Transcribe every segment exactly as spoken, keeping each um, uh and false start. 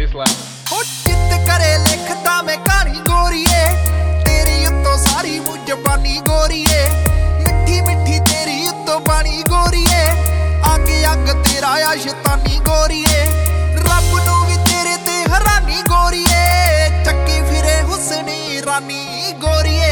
baseline. ਹੋ ਚਿੱਤ ਕਰੇ ਲਿਖਦਾ ਮੈਂ ਕਹਾਣੀ ਗੋਰੀਏ, ਤੇਰੀ ਉੱਤੋਂ ਸਾਰੀ ਮੂੰਹ ਜ਼ਬਾਨੀ ਗੋਰੀਏ, ਮਿੱਠੀ ਮਿੱਠੀ ਤੇਰੀ ਉੱਤੋਂ ਬਾਣੀ ਗੋਰੀਏ, ਅੰਗ ਅੰਗ ਤੇਰਾ ਆ ਸ਼ੈਤਾਨੀ ਗੋਰੀਏ, ਰੱਬ ਨੂੰ ਵੀ ਤੇਰੇ ਤੇ ਹੈਰਾਨੀ ਗੋਰੀਏ, ਚੱਕੀ ਫਿਰੇ ਹੁਸਨੀ ਰਾਨੀ ਗੋਰੀਏ।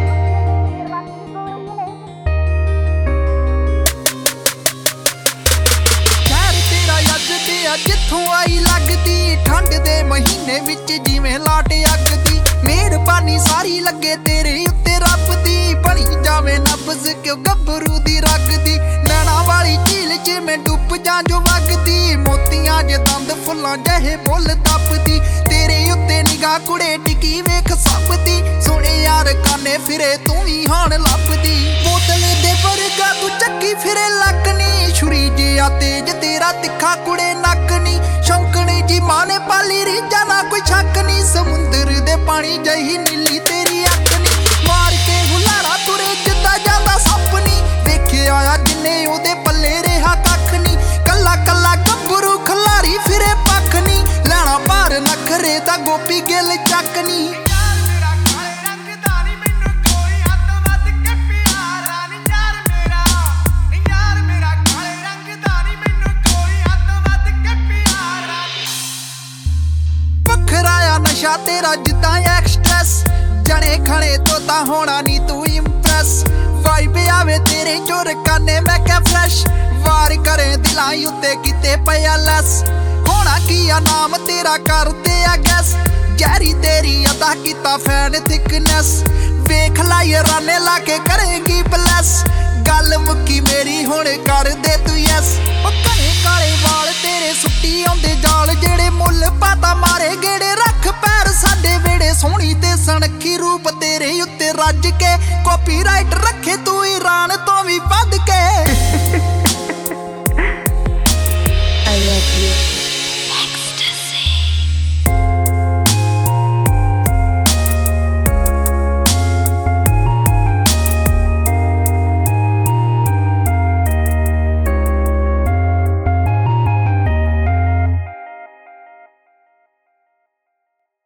ਜਿੱਥੋਂ ਆਈ ਲੱਗਦੀ ਠੰਡ ਦੇ ਮਹੀਨੇ ਵਿੱਚ ਜਿਵੇਂ ਲਾਟ ਅੱਗਦੀ, ਮਿਹਰਬਾਨੀ ਸਾਰੀ ਲੱਗੇ ਤੇਰੇ ਉੱਤੇ ਰੱਬ ਦੀ, ਬਣੀ ਜਾਵੇ ਨਬਜ਼ ਕਿਉਂ ਗੱਭਰੂ ਦੀ ਰੱਗਦੀ, ਨੈਣਾ ਵਾਲੀ ਝੀਲ 'ਚ ਮੈਂ ਡੁੱਬ ਜਾਂ ਜੋ ਵਗਦੀ, ਮੋਤੀਆਂ ਜੇ ਦੰਦ ਫੁੱਲਾਂ ਜਿਹੇ ਬੁੱਲ ਦੱਬਦੀ, ਤੇਰੇ ਉੱਤੇ ਨਿਗਾਹ ਕੁੜੇ ਟਿਕੀ ਵੇਖ ਸੱਪਦੀ, ਸੋਹਣੇ ਯਾਰ ਕਾਨੇ ਫਿਰੇ ਤੂੰ ਵੀ ਹੁਣ ਲੱਭਦੀ, ਬੋਤਲ ਦੇ ਵਰਗਾ ਤੂੰ ਚੱਕੀ ਫਿਰੇ ਲੱਕ ਨੀ, ਛੁਰੀ ਜਿਹਾ ਤੇਜ ਤੇਰਾ ਤਿੱਖਾ ਕੁੜੇ ਨੱਕ ਨੀ, ਸ਼ੌਂਕਣੀ ਜੀ ਮਾਂ ਨੇ ਪਾਲੀ ਰੀਝਾਂ ਨਾ ਕੋਈ ਸ਼ੱਕ ਨੀ, ਸਮੁੰਦਰ ਦੇ ਪਾਣੀ ਜਹੀ ਨੀਲੀ ਤੇਰੀ ਅੱਖ ਨੀ, ਮਾਰ ਕੇ ਹੁਲਾਰਾ ਤੁਰੇ ਜਿੱਦਾਂ ਜਾਂਦਾ ਸੱਪ ਨੀ, ਵੇਖਿਆ ਆ ਜਿੰਨੇ ਉਹਦੇ ਪੱਲੇ ਰਿਹਾ ਕੱਖ ਨੀ, ਕੱਲਾ ਕੱਲਾ ਗੱਭਰੂ ਖਲਾਰੀ ਫਿਰੇ ਪੱਖ ਨੀ, ਲੈਣਾ ਭਾਰ ਨਖਰੇ ਦਾ ਗੋਪੀ ਗਿੱਲ ਚੱਕ ਨੀ। ਨਸ਼ਾ ਤੇਰਾ ਜਿੱਦਾਂ ਐਕਸਟ੍ਰੈਸ, ਜਣੇ ਖਣੇ ਤੋਂ ਤਾਂ ਹੋਣਾ ਨੀ ਤੂੰ ਇੰਪ੍ਰੈਸ, ਵਾਈਬ ਆਵੇ ਤੇਰੇ ਚੋਰ ਕਾਨੇ ਮੈਂ ਕਿਹਾ ਫਰੈਸ਼, ਵਾਰ ਕਰੇ ਦਿਲਾਂ ਉੱਤੇ ਕਿਤੇ ਪਿਆ ਲੈਸ, ਹੋਣਾ ਕੀ ਆ ਨਾਮ ਤੇਰਾ ਕਰਦੇ ਆ ਗੈਸ, ਗਹਿਰੀ ਤੇਰੀ ਅਦਾ ਕੀਤਾ ਫੈਨ ਥਿਕਨੈਸ, ਵੇਖ ਲਾ ਯਾਰਾਨੇ ਲਾ ਕੇ ਕਰੇਗੀ ਬਲੈਸ, ਗੱਲ ਮੁੱਕੀ ਮੇਰੀ ਹੁਣ ਕਰ ਦੇ ਤੂੰ ਯੈਸ, ਉਹ ਘਣੇ ਕਾਲੇ ਵਾਲ ਤੇਰੇ ਸੁੱਟੀ ਆਉਂਦੇ ਜਾਲ, ਜਿਹੜੇ ਮੁੱਲ ਪਾਤਾ ਮਾਰੇ ਗੇੜੇ ਰੱਖ ਪੈਰ ਸਾਡੇ ਵੇੜੇ, ਸੋਹਣੀ ਤੇ ਸਣਖੀ ਰੂਪ ਤੇਰੇ ਉੱਤੇ ਰੱਜ ਕੇ, ਕਾਪੀਰਾਈਟ ਰੱਖੇ ਤੂੰ ਈਰਾਨ ਤੋਂ ਵੀ ਵੱਧ ਕੇ।